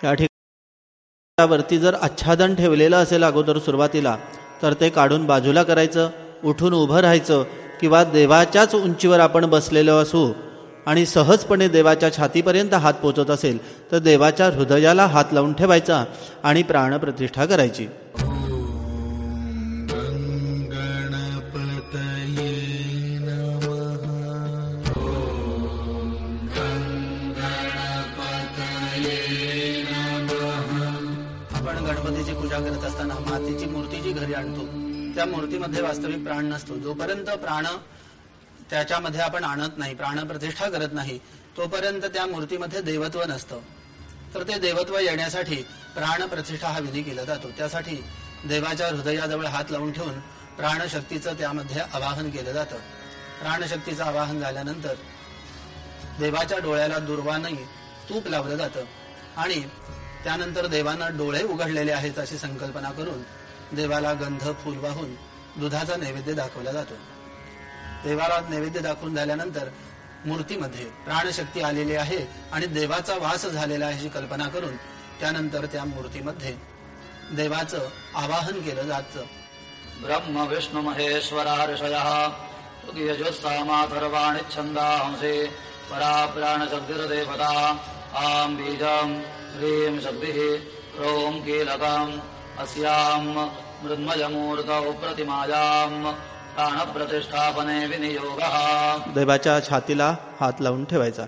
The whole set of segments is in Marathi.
या ठिकाणी वरती जर आच्छादन ठेवलेलं असेल अगोदर सुरुवातीला तर ते काढून बाजूला करायचं, उठून उभं राहायचं, किंवा देवाच्याच उंचीवर आपण बसलेलो असू आणि सहजपणे देवाच्या छातीपर्यंत हात पोचत असेल तर देवाच्या हृदयाला हात लावून ठेवायचा आणि प्राणप्रतिष्ठा करायची. गणपतीची पूजा करत असताना मातीची मूर्ती जी घरी आणतो त्या मूर्तीमध्ये वास्तविक प्राण नसतो. जोपर्यंत प्राण त्याच्यामध्ये आपण आणत नाही, प्राणप्रतिष्ठा करत नाही, तोपर्यंत त्या मूर्तीमध्ये देवत्व नसतं. तर ते देवत्व येण्यासाठी प्राणप्रतिष्ठा हा विधी केला जातो. त्यासाठी देवाच्या हृदयाजवळ हात लावून ठेवून प्राणशक्तीचं त्यामध्ये आवाहन केलं जातं. प्राणशक्तीचं आवाहन झाल्यानंतर देवाच्या डोळ्याला दुर्वाने तूप लावलं जातं आणि त्यानंतर देवानं डोळे उघडलेले आहेत अशी संकल्पना करून देवाला गंध फूल वाहून दुधाचा नैवेद्य दाखवला जातो. देवाला नैवेद्य दाखवून झाल्यानंतर मूर्तीमध्ये प्राणशक्ती आलेली आहे आणि देवाचा वास झालेला आहे अशी कल्पना करून त्यानंतर त्या मूर्तीमध्ये देवाचं आवाहन केलं जातं. ब्रह्म विष्णू महेश्वरा ऋषयः तृतीयज्योत्सामाथर्वाणि छन्दांसि परा प्राणशक्तिर्देवता आं बीजं ह्रीं शक्तिः ह्रौं कीलकम् अस्यां मृन्मयमूर्तौ प्रतिमायां प्राणप्रतिष्ठापने विनियोगः. देवाच्या छातीला हात लावून ठेवायचा.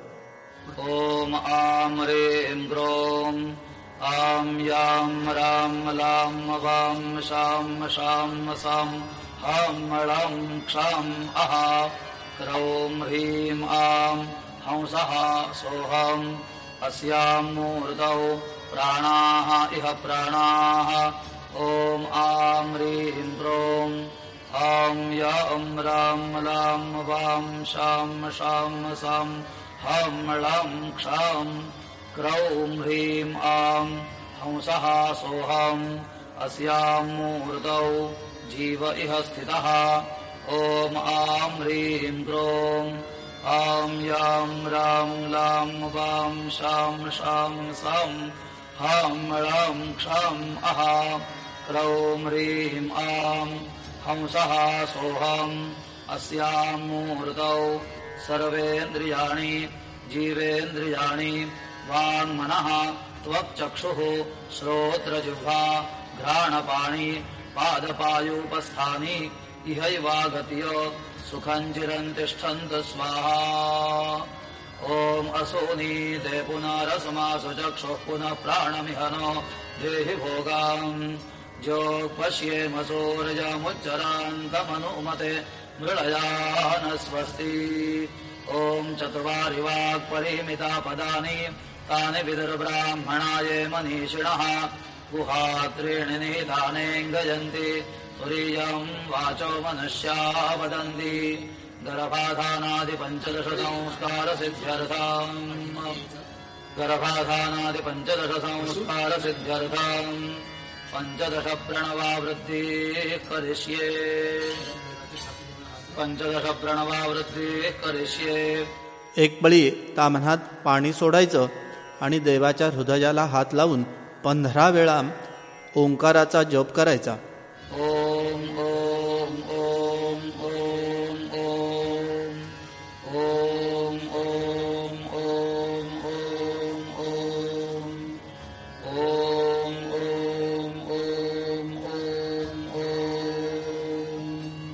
ओम आं ह्रीं ग्रों आं यां रां लां वां शां शां सां हां ळं क्षं अः क्रौं ह्रीं आं हंसः सोऽहम् अस्यां मूर्तौ प्राणाः इह प्राणाः. ओम आं ह्रीं ग्रों आं यां रां लां वां शां शां सां हां ळं क्षं क्रौं ह्रीं आं हंसः सोऽहम् अस्यां मूर्तौ जीव इह स्थितः. ओम आं ह्रीं ग्रों आं यां रां लां वां शां शां सां हां ळं क्षं अः क्रौं ह्रीं आं हंसः सोऽहम् अस्यां मूर्तौ सर्वेन्द्रियाणि जीवेन्द्रियाणि वाङ्मनः त्वक्चक्षुः श्रोत्रजिह्वा घ्राणपाणि पादपायूपस्थानि इहैवागत्य सुखं चिरं तिष्ठन्तु स्वाहा. ओम असूनि ते पुनरसमासु चक्षुः पुनः प्राणमिहनो देहि भोगाम् जोक्पश्येम सूर्यमुच्चरान्तमनुमते मृळया न स्वस्ति. ओम चत्वारि वाक्परिमिता पदानि तानि विदुर्ब्राह्मणाय मनीषिणः गुहात्रीणि निधाने गयन्ति तुरीयं वाचो मनुष्या वदन्ति. गर्भाधानादि पंचदश संस्कार सिद्ध्यर्थम् पंचदश प्रणवावृत्ति करिष्ये. एक बळी ताम्हणात पाणी सोडायचं आणि देवाच्या हृदयाला हात लावून 15 वेळा ओंकाराचा जप करायचा. ओम ओम ओम ओम ओम ओम ओम ओम ओम ओम ओम ओम ओम.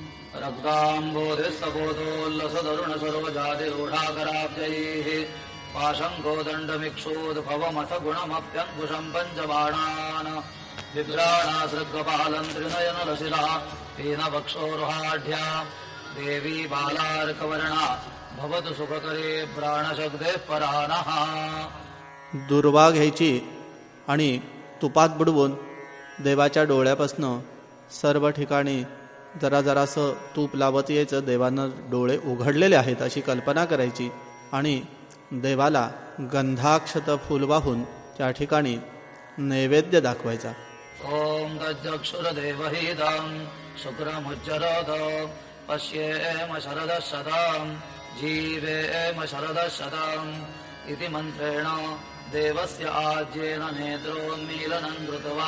रक्ताम्बोधिस्तबोधोल्लसदरुणसर्वजातिरूढाकराब्जैः पाशङ्कोदण्डमिक्षोद्भवमथ गुणमप्यङ्कुशं पञ्चबाणान् बिभ्राणासृग्गपालं त्रिनयनलशिला पीनवक्षोरुहाढ्या देवी बालार्कवर्णा भवतु सुखकरे प्राणशक्ते परानः. दुर्वा घ्यायची आणि तुपात बुडवून देवाच्या डोळ्यापासनं सर्व ठिकाणी जरा जरासं तूप लावत यायचं. देवानं डोळे उघडलेले आहेत अशी कल्पना करायची आणि देवाला गंधाक्षत फूल वाहून त्या ठिकाणी नैवेद्य दाखवायचा. ओम तज्जक्षुरदेवहितं शुक्रमुच्चरत पश्येम शरदशतं जीवेम शरदशतं इति मंत्रेण देवस्य आज्येन नेत्रोन्मीलनं कृत्वा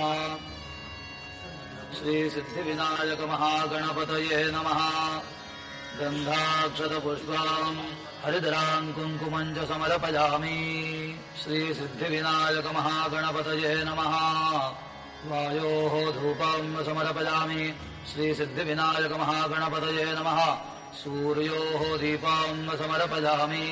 श्रीसिद्धिविनायक महागणपतये नमः। गन्धाक्षतपुष्पाम् हरिद्रान् कुङ्कुमम् च समर्पयामि। श्रीसिद्धिविनायक महागणपतये नमः। वायोः धूपम् समर्पयामि। श्रीसिद्धिविनायक महागणपतये नमः। सूर्योः दीपम् समर्पयामि।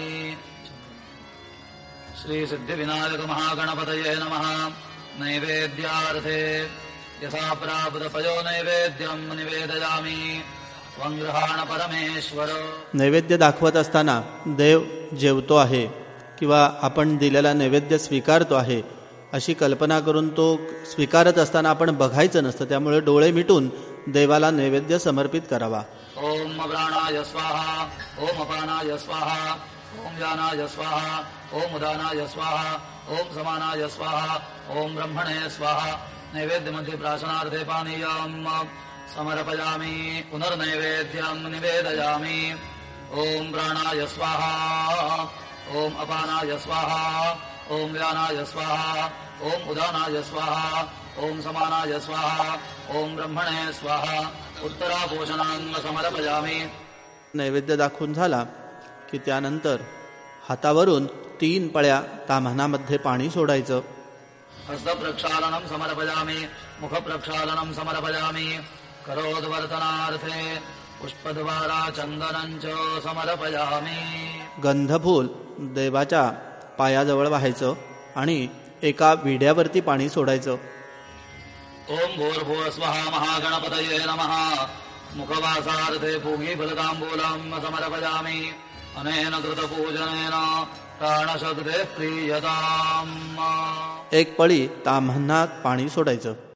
श्रीसिद्धिविनायक महागणपतये नमः। नैवेद्यार्थे यथा प्राप्तपयो नैवेद्यम् निवेदयामि। वंग्रहाण परमेश्वर। नैवेद्य दाखवत असताना देव जेवतो आहे किंवा आपण दिलेला नैवेद्य स्वीकारतो आहे अशी कल्पना करून तो स्वीकारत असताना आपण बघायचं नसतं, त्यामुळे डोळे मिटून देवाला नैवेद्य समर्पित करावा. ओम प्राणाय स्वाहा. ओम अपानाय स्वाहा. ओम व्यानाय स्वाहा. ओम उदानाय स्वाहा. ओम समानाय स्वाहा. ओम ब्रह्मणे स्वाहा. नैवेद्यमध्ये प्राशनार्थे पानीयम् समर्पयामि. पुनर्नैवेद्यम् निवेदयामि. ओम प्राणाय स्वाहा. ओम अपानाय स्वाहा. ओम व्यानाय स्वाहा. ओम उदानाय स्वाहा. ओम समानाय स्वाहा. ओम ब्रह्मणे स्वाहा. उत्तरापोषणान् समर्पयामि. नैवेद्य दाखवून झाला की त्यानंतर हातावरून 3 पळ्या ताम्हणामध्ये पाणी सोडायचं. हस्तप्रक्षालनं समर्पयामि. मुखप्रक्षालनं समर्पयामि. करोद्वर्तनार्थे पुष्पद्वारा चन्दनं च समर्पयामि. गंधफूल देवाच्या पायाजवळ व्हायचं आणि एका विड्यावरती पाणी सोडायचं. ओम भूर्भुवः स्वः महागणपतये नमः. मुखवासार्थे पूगीफलताम्बूलं समर्पयामि. अनेन कृतपूजनेन प्राणशक्तेः प्रीयताम्. एक पळी ताम्हणात पाणी सोडायचं.